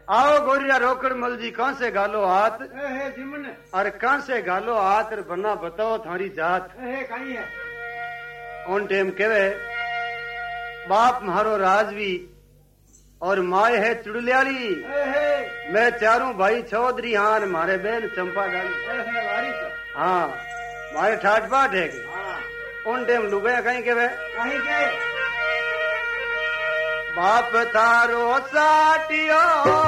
आओ गोरिया रोकड़ मल जी कहां से गालो हाथ जिमन और कहां से गालो हाथ बना बताओ थारी जात कहीं है उन टेम केवे बाप मारो राजवी और माए है चुड़लियाली मैं चारों भाई चौधरी हान मारे बहन चंपा डाली हाँ मारे ठाट बाट है उन टेम लुगाया कहीं केवे कहीं के बाप थारो साटियो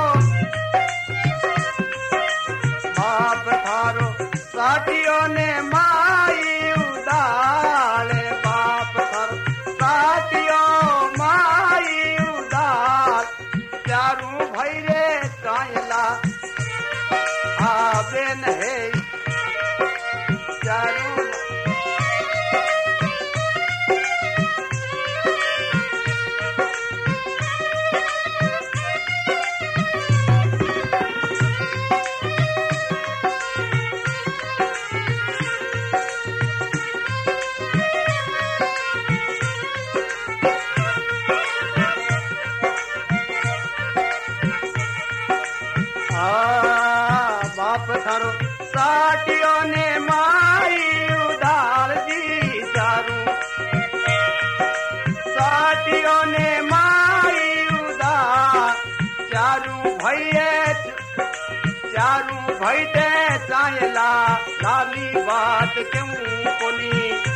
बाप थारो साटियो ने माई उदाले बाप थारो साटियो माई उदाल चारू भैरे चाहला आवे है चारू बाप थारो साटियो ने माई उदार दी चारू साटियो ने माई उदार चारू भैये चारू भैते चाहला लाली बात क्यों कोनी